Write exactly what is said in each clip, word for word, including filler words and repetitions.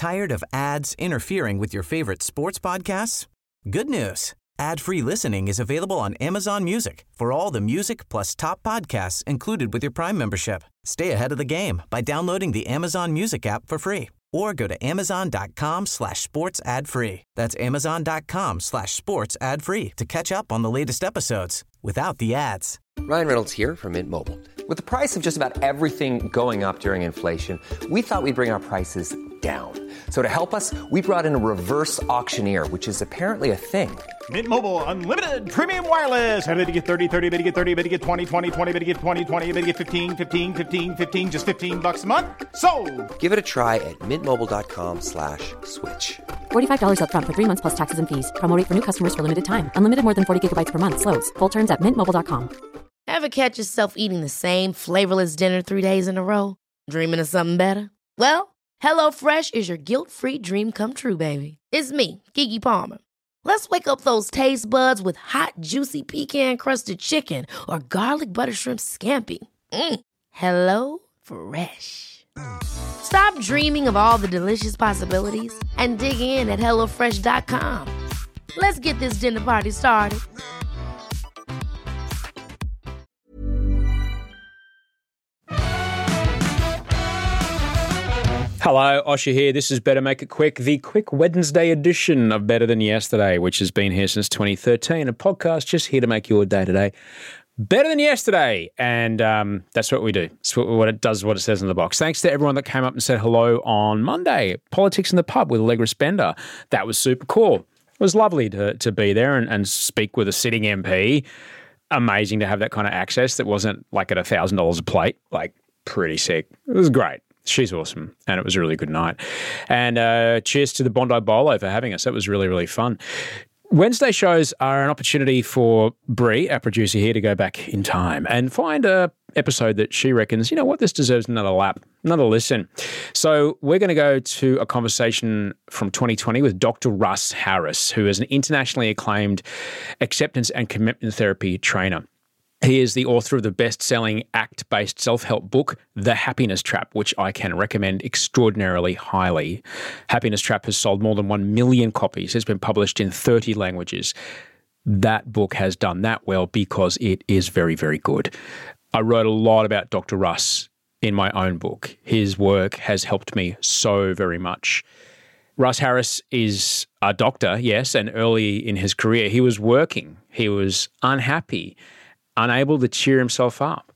Tired of ads interfering with your favorite sports podcasts? Good news. Ad-free listening is available on Amazon Music for all the music plus top podcasts included with your Prime membership. Stay ahead of the game by downloading the Amazon Music app for free or go to amazon.com slash sports ad free. That's amazon.com slash sports ad free to catch up on the latest episodes without the ads. Ryan Reynolds here from Mint Mobile. With the price of just about everything going up during inflation, we thought we'd bring our prices down. So to help us, we brought in a reverse auctioneer, which is apparently a thing. Mint Mobile Unlimited Premium Wireless. How to get thirty, thirty, how to get thirty, how to get twenty, twenty, twenty, how to get twenty, twenty, how to get fifteen, fifteen, fifteen, fifteen, just fifteen bucks a month? Sold! Give it a try at mintmobile.com slash switch. forty-five dollars up front for three months plus taxes and fees. Promo rate for new customers for limited time. Unlimited more than forty gigabytes per month. Slows full terms at mint mobile dot com. Ever catch yourself eating the same flavorless dinner three days in a row? Dreaming of something better? Well, HelloFresh is your guilt-free dream come true, baby. It's me, Keke Palmer. Let's wake up those taste buds with hot, juicy pecan-crusted chicken or garlic butter shrimp scampi. Mm. Hello Fresh. Stop dreaming of all the delicious possibilities and dig in at hello fresh dot com. Let's get this dinner party started. Hello, Osher here. This is Better Make It Quick, the quick Wednesday edition of Better Than Yesterday, which has been here since twenty thirteen, a podcast just here to make your day today better than yesterday. And um, that's what we do. It's what, what it does, what it says in the box. Thanks to everyone that came up and said hello on Monday. Politics in the Pub with Allegra Spender. That was super cool. It was lovely to, to be there and, and speak with a sitting M P. Amazing to have that kind of access that wasn't like at one thousand dollars a plate. Like, pretty sick. It was great. She's awesome, and it was a really good night. And uh, cheers to the Bondi Bolo for having us. That was really, really fun. Wednesday shows are an opportunity for Brie, our producer here, to go back in time and find a episode that she reckons, you know what, this deserves another lap, another listen. So we're going to go to a conversation from twenty twenty with Doctor Russ Harris, who is an internationally acclaimed acceptance and commitment therapy trainer. He is the author of the best-selling ACT-based self-help book, The Happiness Trap, which I can recommend extraordinarily highly. Happiness Trap has sold more than one million copies. It's been published in thirty languages. That book has done that well because it is very, very good. I wrote a lot about Doctor Russ in my own book. His work has helped me so very much. Russ Harris is a doctor, yes, and early in his career, he was working. He was unhappy, unable to cheer himself up.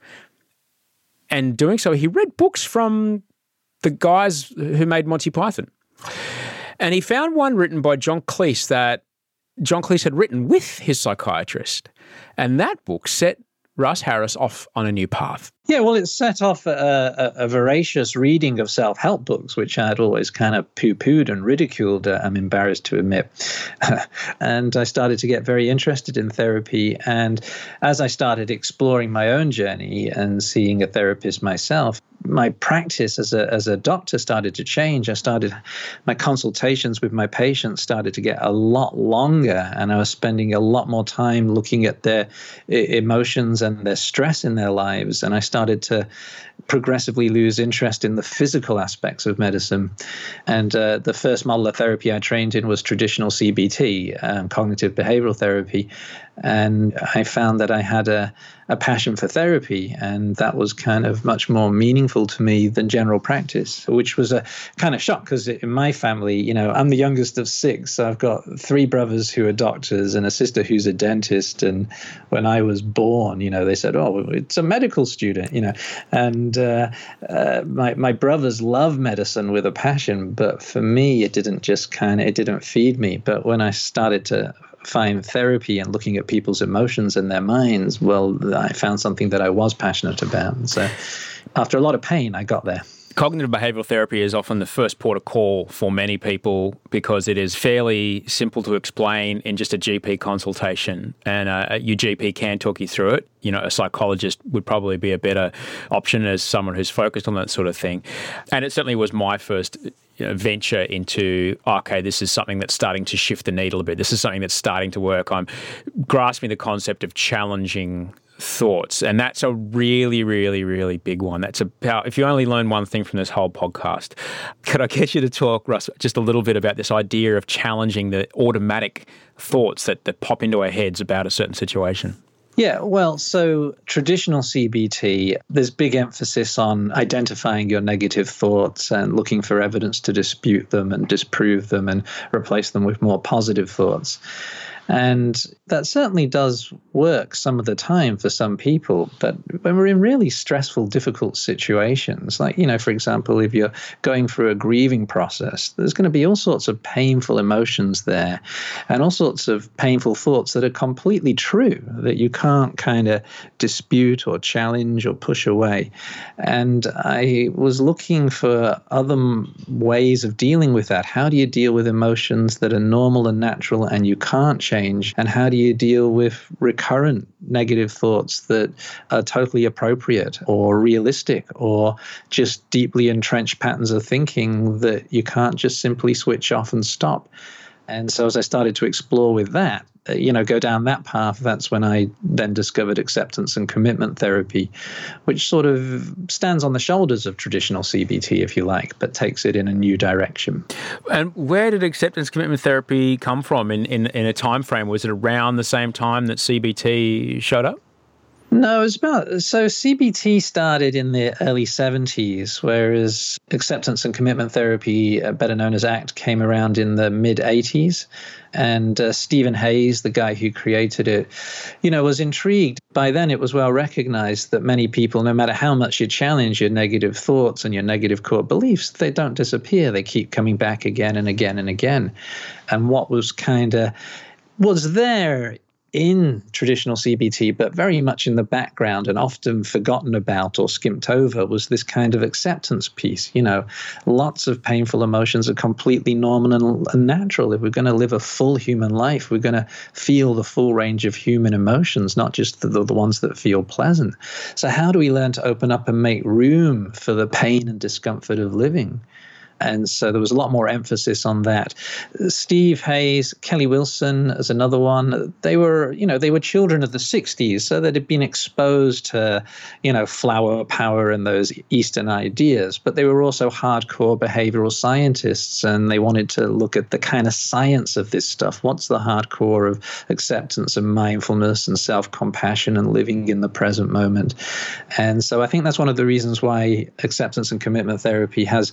And doing so, he read books from the guys who made Monty Python. And he found one written by John Cleese that John Cleese had written with his psychiatrist. And that book set Russ Harris off on a new path. Yeah, well, it set off a, a, a voracious reading of self-help books, which I'd always kind of poo-pooed and ridiculed, uh, I'm embarrassed to admit. And I started to get very interested in therapy. And as I started exploring my own journey and seeing a therapist myself, my practice as a as a doctor started to change. I started, my consultations with my patients started to get a lot longer, and I was spending a lot more time looking at their emotions and their stress in their lives. And I started to progressively lose interest in the physical aspects of medicine. And uh, the first model of therapy I trained in was traditional C B T, um, cognitive behavioral therapy. And I found that I had a, a passion for therapy, and that was kind of much more meaningful to me than general practice, which was a kind of shock because in my family, you know, I'm the youngest of six. So I've got three brothers who are doctors and a sister who's a dentist. And when I was born, you know, they said, oh, it's a medical student, you know, and uh, uh, my, my brothers love medicine with a passion. But for me, it didn't just kind of, it didn't feed me. But when I started to find therapy and looking at people's emotions and their minds, well, I found something that I was passionate about. So after a lot of pain, I got there. Cognitive behavioral therapy is often the first port of call for many people because it is fairly simple to explain in just a G P consultation, and uh, your G P can talk you through it. You know, a psychologist would probably be a better option as someone who's focused on that sort of thing. And it certainly was my first you know, venture into, okay, this is something that's starting to shift the needle a bit. This is something that's starting to work. I'm grasping the concept of challenging thoughts. And that's a really, really, really big one. That's about, if you only learn one thing from this whole podcast, could I get you to talk, Russ, just a little bit about this idea of challenging the automatic thoughts that, that pop into our heads about a certain situation? Yeah, well, so traditional C B T, there's big emphasis on identifying your negative thoughts and looking for evidence to dispute them and disprove them and replace them with more positive thoughts. And that certainly does work some of the time for some people. But when we're in really stressful, difficult situations, like, you know, for example, if you're going through a grieving process, there's going to be all sorts of painful emotions there and all sorts of painful thoughts that are completely true, that you can't kind of dispute or challenge or push away. And I was looking for other ways of dealing with that. How do you deal with emotions that are normal and natural and you can't change? And how do you deal with recurrent negative thoughts that are totally appropriate or realistic or just deeply entrenched patterns of thinking that you can't just simply switch off and stop? And so as I started to explore with that, you know, go down that path, that's when I then discovered acceptance and commitment therapy, which sort of stands on the shoulders of traditional C B T, if you like, but takes it in a new direction. And where did acceptance commitment therapy come from in, in, in a time frame? Was it around the same time that C B T showed up? No, it was about, so C B T started in the early seventies, whereas acceptance and commitment therapy, better known as ACT, came around in the mid eighties. And uh, Stephen Hayes, the guy who created it, you know, was intrigued. By then, it was well recognized that many people, no matter how much you challenge your negative thoughts and your negative core beliefs, they don't disappear. They keep coming back again and again and again. And what was kind of, was there in traditional C B T, but very much in the background and often forgotten about or skimped over, was this kind of acceptance piece. You know, lots of painful emotions are completely normal and, and natural. If we're going to live a full human life, we're going to feel the full range of human emotions, not just the, the ones that feel pleasant. So how do we learn to open up and make room for the pain and discomfort of living? And so there was a lot more emphasis on that. Steve Hayes, Kelly Wilson as another one. They were, you know, they were children of the sixties, so they'd been exposed to, you know, flower power and those Eastern ideas. But they were also hardcore behavioral scientists, and they wanted to look at the kind of science of this stuff. What's the hardcore of acceptance and mindfulness and self-compassion and living in the present moment? And so I think that's one of the reasons why acceptance and commitment therapy has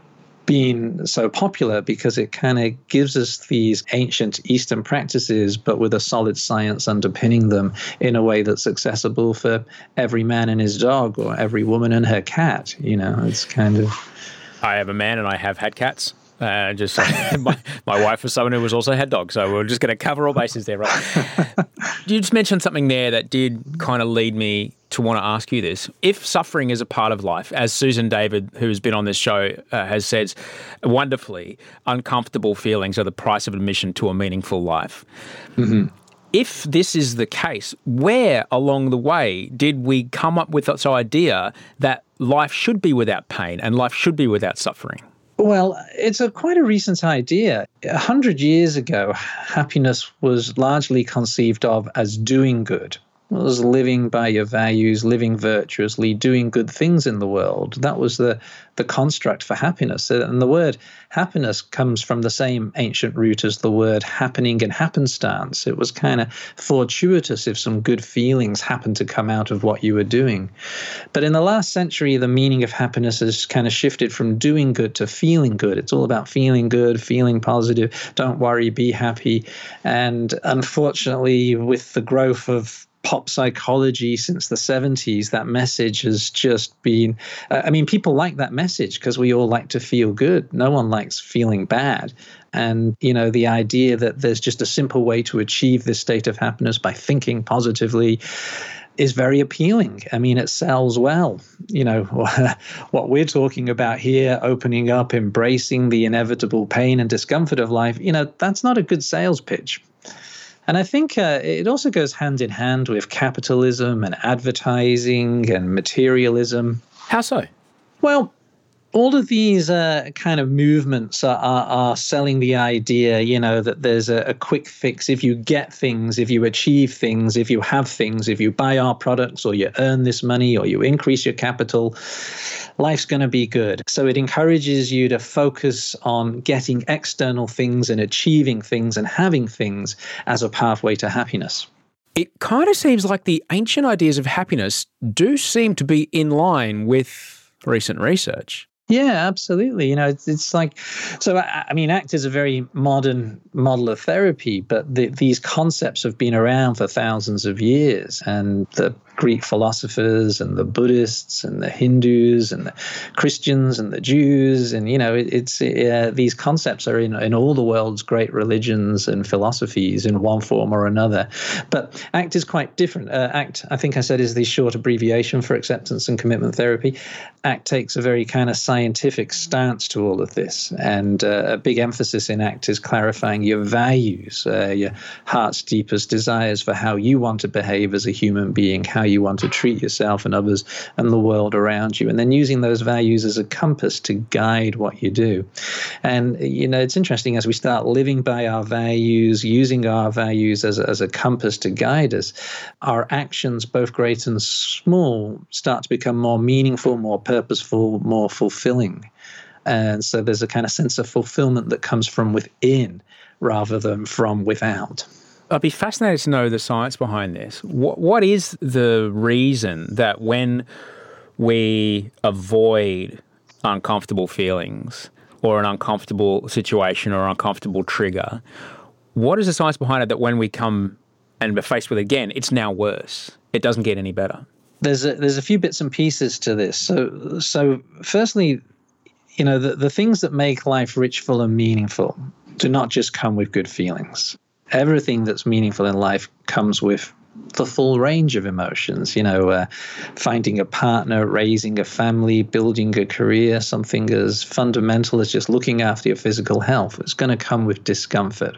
been so popular, because it kind of gives us these ancient Eastern practices, but with a solid science underpinning them in a way that's accessible for every man and his dog or every woman and her cat. You know, it's kind of... I have a man and I have had cats. Uh, just my, my wife was someone who was also had dogs, so we're just going to cover all bases there, right? You just mentioned something there that did kind of lead me to want to ask you this. If suffering is a part of life, as Susan David, who's been on this show, uh, has said wonderfully, uncomfortable feelings are the price of admission to a meaningful life. Mm-hmm. If this is the case, where along the way did we come up with this idea that life should be without pain and life should be without suffering? Well, it's a quite a recent idea. A hundred years ago, happiness was largely conceived of as doing good. It was living by your values, living virtuously, doing good things in the world. That was the, the construct for happiness. And the word happiness comes from the same ancient root as the word happening and happenstance. It was kind of fortuitous if some good feelings happened to come out of what you were doing. But in the last century, the meaning of happiness has kind of shifted from doing good to feeling good. It's all about feeling good, feeling positive. Don't worry, be happy. And unfortunately, with the growth of pop psychology since the seventies, that message has just been, uh, I mean, people like that message because we all like to feel good. No one likes feeling bad. And, you know, the idea that there's just a simple way to achieve this state of happiness by thinking positively is very appealing. I mean, it sells well. You know, what we're talking about here, opening up, embracing the inevitable pain and discomfort of life, you know, that's not a good sales pitch. And I think uh, it also goes hand in hand with capitalism and advertising and materialism. How so? Well, all of these uh, kind of movements are, are, are selling the idea, you know, that there's a, a quick fix. If you get things, if you achieve things, if you have things, if you buy our products or you earn this money or you increase your capital, life's going to be good. So it encourages you to focus on getting external things and achieving things and having things as a pathway to happiness. It kind of seems like the ancient ideas of happiness do seem to be in line with recent research. Yeah, absolutely. You know, it's, it's like, so I, I mean, ACT is a very modern model of therapy, but the, these concepts have been around for thousands of years. And the Greek philosophers and the Buddhists and the Hindus and the Christians and the Jews, and, you know, it, it's uh, these concepts are in, in all the world's great religions and philosophies in one form or another. But ACT is quite different. Uh, ACT, I think I said, is the short abbreviation for acceptance and commitment therapy. ACT takes a very kind of scientific stance to all of this, and uh, a big emphasis in ACT is clarifying your values, uh, your heart's deepest desires for how you want to behave as a human being, how you want to treat yourself and others and the world around you, and then using those values as a compass to guide what you do. And, you know, it's interesting, as we start living by our values, using our values as a, as a compass to guide us, our actions, both great and small, start to become more meaningful, more purposeful, more fulfilling. And so there's a kind of sense of fulfillment that comes from within rather than from without. I'd be fascinated to know the science behind this. What, what is the reason that when we avoid uncomfortable feelings or an uncomfortable situation or uncomfortable trigger, what is the science behind it that when we come and we're faced with it again, it's now worse? It doesn't get any better. There's a, there's a few bits and pieces to this. So, so firstly, you know, the, the things that make life rich, full, and meaningful do not just come with good feelings. Everything that's meaningful in life comes with the full range of emotions, you know, uh, finding a partner, raising a family, building a career, something as fundamental as just looking after your physical health. It's going to come with discomfort.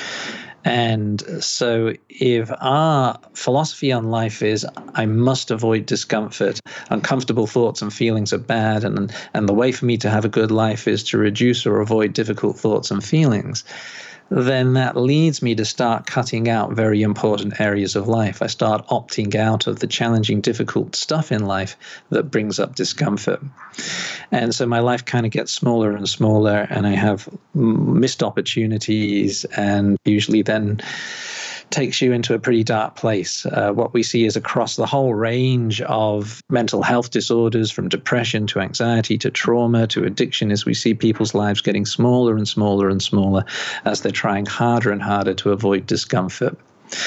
And so if our philosophy on life is, I must avoid discomfort, uncomfortable thoughts and feelings are bad, and, and the way for me to have a good life is to reduce or avoid difficult thoughts and feelings, then that leads me to start cutting out very important areas of life. I start opting out of the challenging, difficult stuff in life that brings up discomfort. And so my life kind of gets smaller and smaller, and I have missed opportunities, and usually then takes you into a pretty dark place. Uh, what we see is across the whole range of mental health disorders, from depression to anxiety to trauma to addiction, as we see people's lives getting smaller and smaller and smaller as they're trying harder and harder to avoid discomfort.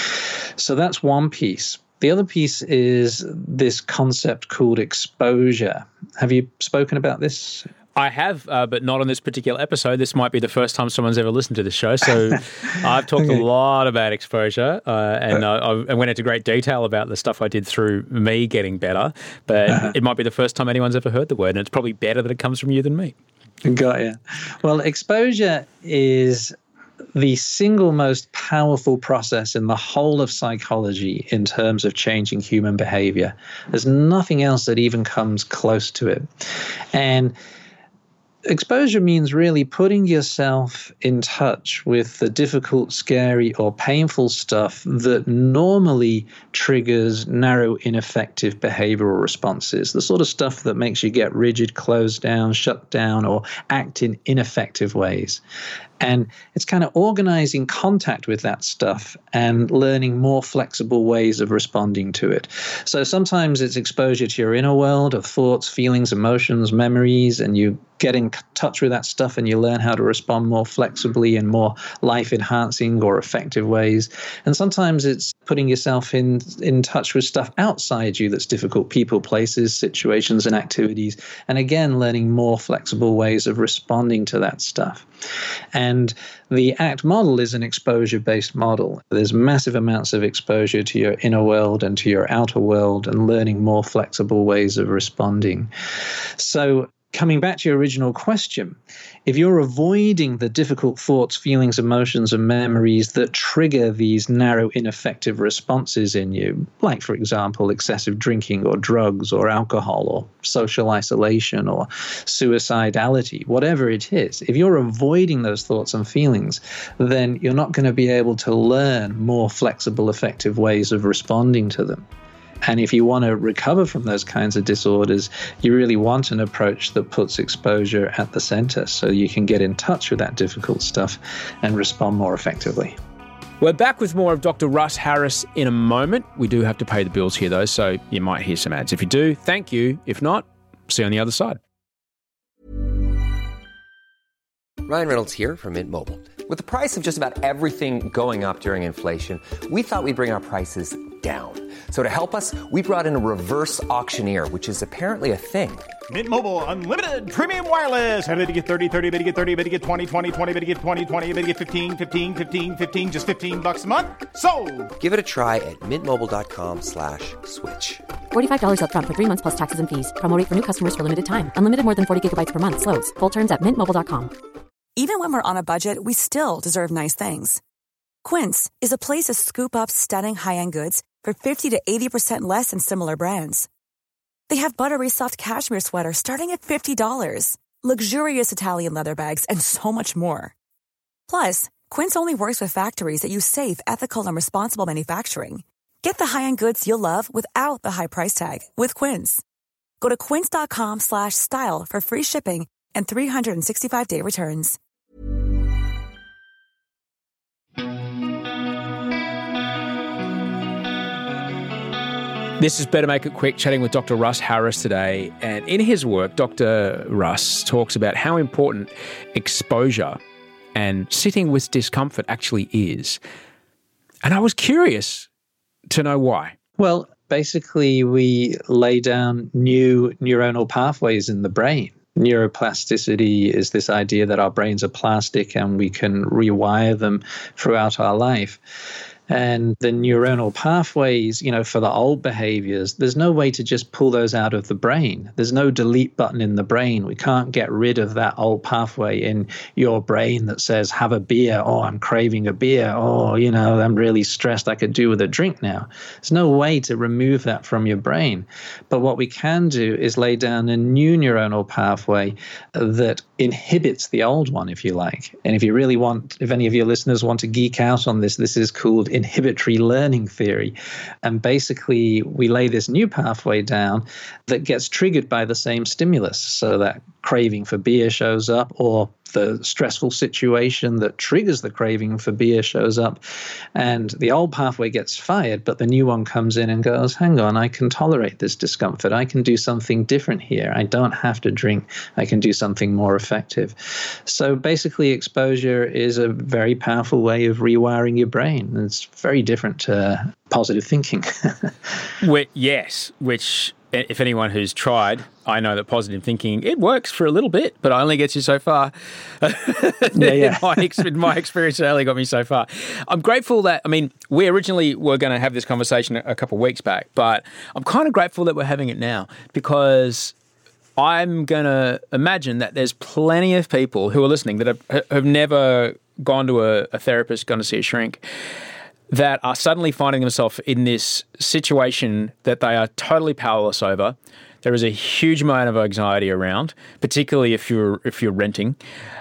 So that's one piece. The other piece is this concept called exposure. Have you spoken about this? I have, uh, but not on this particular episode. This might be the first time someone's ever listened to this show. So I've talked okay. a lot about exposure, uh, and uh, I went into great detail about the stuff I did through me getting better. But uh-huh. it might be the first time anyone's ever heard the word, and it's probably better that it comes from you than me. Got you. Well, exposure is the single most powerful process in the whole of psychology in terms of changing human behavior. There's nothing else that even comes close to it. And exposure means really putting yourself in touch with the difficult, scary, or painful stuff that normally triggers narrow, ineffective behavioral responses, the sort of stuff that makes you get rigid, close down, shut down, or act in ineffective ways. And it's kind of organizing contact with that stuff and learning more flexible ways of responding to it. So sometimes it's exposure to your inner world of thoughts, feelings, emotions, memories, and you get in touch with that stuff and you learn how to respond more flexibly in more life-enhancing or effective ways. And sometimes it's putting yourself in, in touch with stuff outside you that's difficult, people, places, situations, and activities. And again, learning more flexible ways of responding to that stuff. And the ACT model is an exposure-based model. There's massive amounts of exposure to your inner world and to your outer world and learning more flexible ways of responding. So coming back to your original question, if you're avoiding the difficult thoughts, feelings, emotions, and memories that trigger these narrow, ineffective responses in you, like, for example, excessive drinking or drugs or alcohol or social isolation or suicidality, whatever it is, if you're avoiding those thoughts and feelings, then you're not going to be able to learn more flexible, effective ways of responding to them. And if you want to recover from those kinds of disorders, you really want an approach that puts exposure at the center so you can get in touch with that difficult stuff and respond more effectively. We're back with more of Doctor Russ Harris in a moment. We do have to pay the bills here, though, so you might hear some ads. If you do, thank you. If not, see you on the other side. Ryan Reynolds here from Mint Mobile. With the price of just about everything going up during inflation, we thought we'd bring our prices down. So to help us, we brought in a reverse auctioneer, which is apparently a thing. Mint Mobile Unlimited Premium Wireless. How to get thirty, thirty, how to get thirty, how to get twenty, twenty, twenty, how to get twenty, twenty, how to get fifteen, fifteen, fifteen, fifteen, just fifteen bucks a month? Sold! Give it a try at mintmobile.com slash switch. forty-five dollars up front for three months plus taxes and fees. Promo rate for new customers for limited time. Unlimited more than forty gigabytes per month. Slows full terms at mint mobile dot com. Even when we're on a budget, we still deserve nice things. Quince is a place to scoop up stunning high-end goods for fifty to eighty percent less than similar brands. They have buttery soft cashmere sweaters starting at fifty dollars, luxurious Italian leather bags, and so much more. Plus, Quince only works with factories that use safe, ethical, and responsible manufacturing. Get the high-end goods you'll love without the high price tag with Quince. Go to quince.com slash style for free shipping and three hundred sixty-five day returns. This is Better Make It Quick, chatting with Doctor Russ Harris today. And in his work, Doctor Russ talks about how important exposure and sitting with discomfort actually is. And I was curious to know why. Well, basically, we lay down new neuronal pathways in the brain. Neuroplasticity is this idea that our brains are plastic and we can rewire them throughout our life. And the neuronal pathways, you know, for the old behaviors, there's no way to just pull those out of the brain. There's no delete button in the brain. We can't get rid of that old pathway in your brain that says, have a beer. Oh, I'm craving a beer. Oh, you know, I'm really stressed. I could do with a drink now. There's no way to remove that from your brain. But what we can do is lay down a new neuronal pathway that inhibits the old one, if you like. And if you really want, if any of your listeners want to geek out on this, this is called inhibitory learning theory. And basically, we lay this new pathway down that gets triggered by the same stimulus. So that craving for beer shows up, or the stressful situation that triggers the craving for beer shows up, and the old pathway gets fired, but the new one comes in and goes, hang on, I can tolerate this discomfort. I can do something different here. I don't have to drink. I can do something more effective. So basically, exposure is a very powerful way of rewiring your brain. It's very different to positive thinking. Well, yes, which, if anyone who's tried, I know that positive thinking, it works for a little bit, but it only gets you so far. Yeah, yeah. my, ex- my experience, it only got me so far. I'm grateful that, I mean, we originally were going to have this conversation a couple of weeks back, but I'm kind of grateful that we're having it now, because I'm going to imagine that there's plenty of people who are listening that have, have never gone to a, a therapist, gone to see a shrink, that are suddenly finding themselves in this situation that they are totally powerless over. There is a huge amount of anxiety around, particularly if you're if you're renting,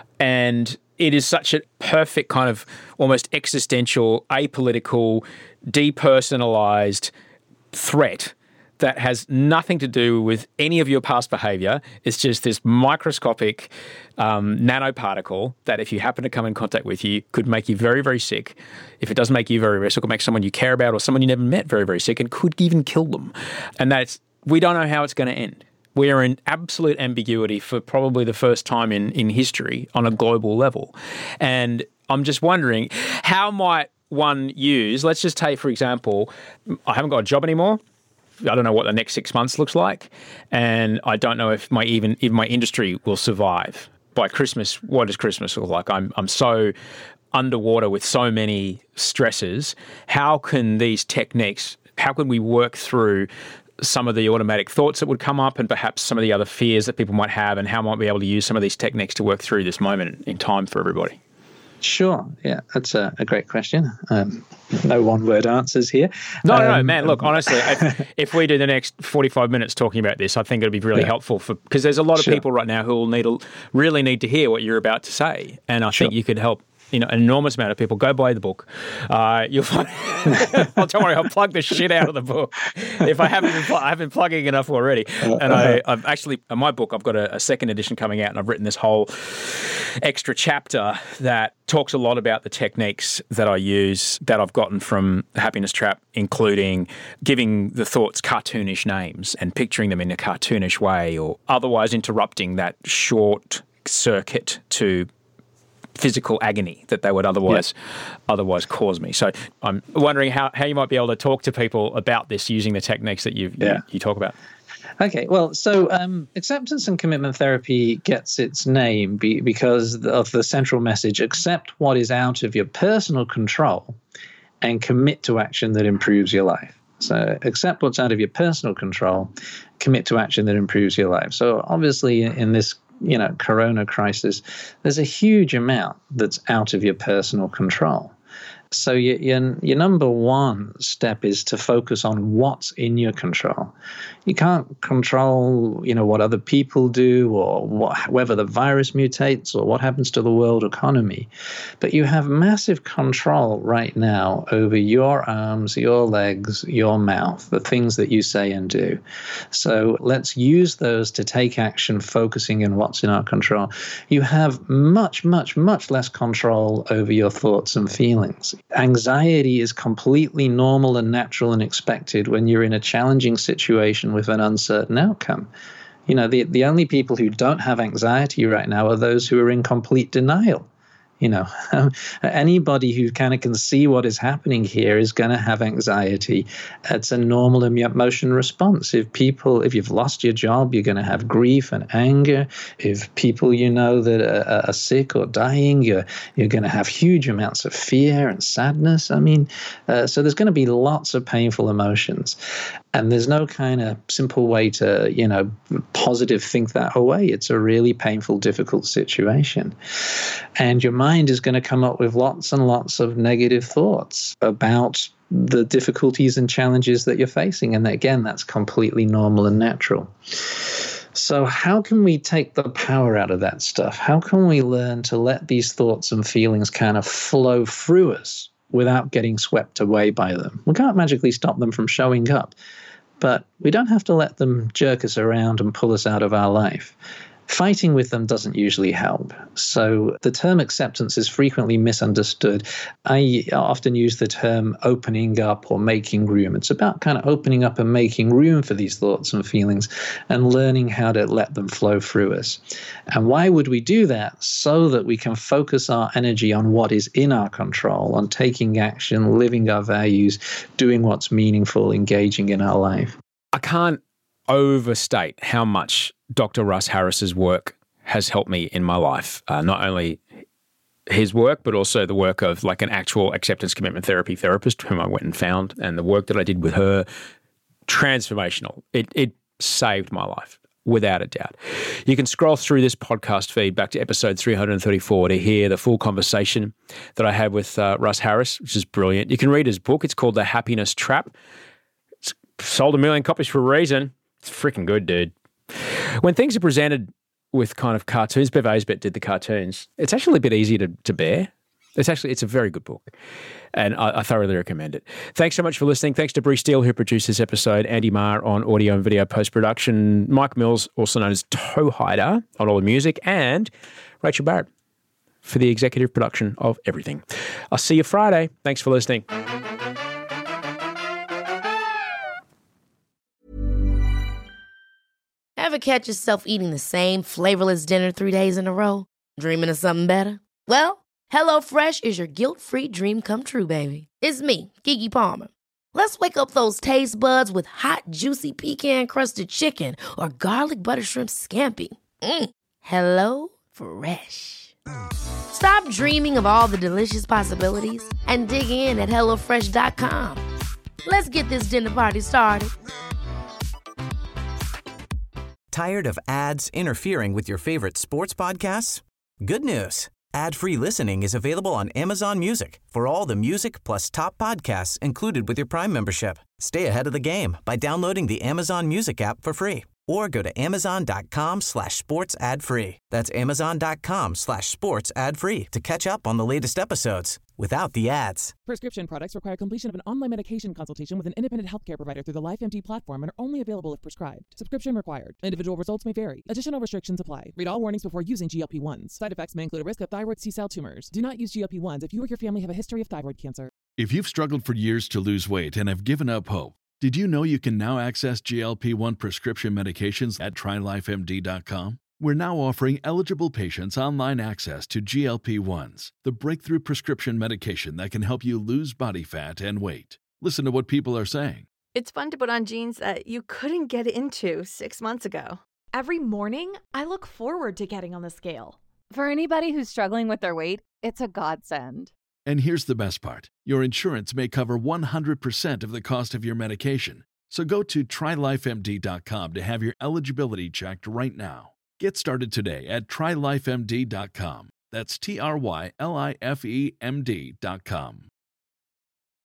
and it is such a perfect kind of almost existential, apolitical, depersonalized threat that has nothing to do with any of your past behavior. It's just this microscopic um, nanoparticle that, if you happen to come in contact with you, could make you very, very sick. If it doesn't make you very, very sick, it could make someone you care about or someone you never met very, very sick, and could even kill them. And that's, we don't know how it's going to end. We are in absolute ambiguity for probably the first time in, in history on a global level. And I'm just wondering, how might one use, let's just take, for example, I haven't got a job anymore. I don't know what the next six months looks like, and I don't know if my even if my industry will survive. By Christmas, what does Christmas look like? I'm I'm so underwater with so many stresses. How can these techniques, how can we work through some of the automatic thoughts that would come up and perhaps some of the other fears that people might have and how might we be able to use some of these techniques to work through this moment in time for everybody? Sure. Yeah, that's a, a great question. Um, no one-word answers here. No, um, no, no, man. Look, honestly, if, if we do the next forty-five minutes talking about this, I think it'll be really yeah. helpful for because there's a lot of sure. people right now who will need to, really need to hear what you're about to say, and I sure. think you could help. You know, an enormous amount of people. Go buy the book. Uh, you'll find. oh, don't worry, I'll plug the shit out of the book. If I haven't been, pl- I have been plugging enough already. And I, I've actually, in my book, I've got a, a second edition coming out, and I've written this whole extra chapter that talks a lot about the techniques that I use that I've gotten from the Happiness Trap, including giving the thoughts cartoonish names and picturing them in a cartoonish way, or otherwise interrupting that short circuit to physical agony that they would otherwise yeah. otherwise cause me. So I'm wondering how, how you might be able to talk to people about this using the techniques that you've, yeah. you you talk about. Okay, well, so um, acceptance and commitment therapy gets its name be, because of the central message: accept what is out of your personal control and commit to action that improves your life. So accept what's out of your personal control, commit to action that improves your life. So obviously in this you know, corona crisis, there's a huge amount that's out of your personal control. So your, your, your number one step is to focus on what's in your control. You can't control, you know, what other people do or what, whether the virus mutates or what happens to the world economy. But you have massive control right now over your arms, your legs, your mouth, the things that you say and do. So let's use those to take action, focusing on what's in our control. You have much, much, much less control over your thoughts and feelings. Anxiety is completely normal and natural and expected when you're in a challenging situation with an uncertain outcome. You know, the, the only people who don't have anxiety right now are those who are in complete denial. You know, anybody who kind of can see what is happening here is going to have anxiety. It's a normal emotion response. If people, if you've lost your job, you're going to have grief and anger. If people you know that are, are sick or dying, you're, you're going to have huge amounts of fear and sadness. I mean, uh, so there's going to be lots of painful emotions. And there's no kind of simple way to, you know, positive think that away. It's a really painful, difficult situation. And your mind is going to come up with lots and lots of negative thoughts about the difficulties and challenges that you're facing. And again, that's completely normal and natural. So how can we take the power out of that stuff? How can we learn to let these thoughts and feelings kind of flow through us without getting swept away by them? We can't magically stop them from showing up, but we don't have to let them jerk us around and pull us out of our life. Fighting with them doesn't usually help. So the term acceptance is frequently misunderstood. I often use the term opening up or making room. It's about kind of opening up and making room for these thoughts and feelings and learning how to let them flow through us. And why would we do that? So that we can focus our energy on what is in our control, on taking action, living our values, doing what's meaningful, engaging in our life. I can't overstate how much Doctor Russ Harris's work has helped me in my life. Uh, not only his work, but also the work of like an actual acceptance commitment therapy therapist whom I went and found, and the work that I did with her, transformational. It, it saved my life, without a doubt. You can scroll through this podcast feed back to episode three hundred thirty-four to hear the full conversation that I had with uh, Russ Harris, which is brilliant. You can read his book. It's called The Happiness Trap. It's sold a million copies for a reason. It's freaking good, dude. When things are presented with kind of cartoons, Bev Aisbett did the cartoons, it's actually a bit easier to, to bear. It's actually, it's a very good book, and I, I thoroughly recommend it. Thanks so much for listening. Thanks to Bree Steele, who produced this episode, Andy Marr on audio and video post-production, Mike Mills, also known as Toe Hider, on all the music, and Rachel Barrett for the executive production of everything. I'll see you Friday. Thanks for listening. Ever catch yourself eating the same flavorless dinner three days in a row? Dreaming of something better? Well, HelloFresh is your guilt-free dream come true, baby. It's me, Keke Palmer. Let's wake up those taste buds with hot, juicy pecan-crusted chicken or garlic butter shrimp scampi. Mm. Hello Fresh. Stop dreaming of all the delicious possibilities and dig in at hello fresh dot com. Let's get this dinner party started. Tired of ads interfering with your favorite sports podcasts? Good news. Ad-free listening is available on Amazon Music for all the music plus top podcasts included with your Prime membership. Stay ahead of the game by downloading the Amazon Music app for free or go to amazon.com slash sports ad free. That's amazon.com slash sports ad free to catch up on the latest episodes without the ads. Prescription products require completion of an online medication consultation with an independent healthcare provider through the LifeMD platform and are only available if prescribed. Subscription required. Individual results may vary. Additional restrictions apply. Read all warnings before using G L P one s. Side effects may include a risk of thyroid C-cell tumors. Do not use G L P one s if you or your family have a history of thyroid cancer. If you've struggled for years to lose weight and have given up hope, did you know you can now access G L P one prescription medications at try life M D dot com? We're now offering eligible patients online access to G L P one s, the breakthrough prescription medication that can help you lose body fat and weight. Listen to what people are saying. It's fun to put on jeans that you couldn't get into six months ago. Every morning, I look forward to getting on the scale. For anybody who's struggling with their weight, it's a godsend. And here's the best part. Your insurance may cover one hundred percent of the cost of your medication. So go to try life M D dot com to have your eligibility checked right now. Get started today at try life M D dot com. That's T R Y L I F E M D dot com.